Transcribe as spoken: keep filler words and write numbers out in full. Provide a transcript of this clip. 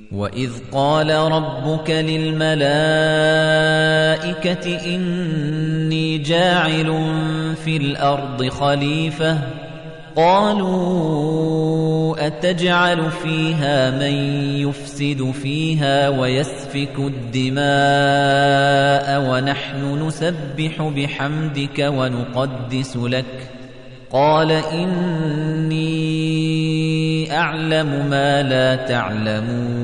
وَإِذْ قَالَ رَبُّكَ لِلْمَلَائِكَةِ إِنِّي جَاعِلٌ فِي الْأَرْضِ خَلِيفَةً قَالُوا أَتَجْعَلُ فِيهَا مَن يُفْسِدُ فِيهَا وَيَسْفِكُ الدِّمَاءَ وَنَحْنُ نُسَبِّحُ بِحَمْدِكَ وَنُقَدِّسُ لَكَ قَالَ إِنِّي أَعْلَمُ مَا لَا تَعْلَمُونَ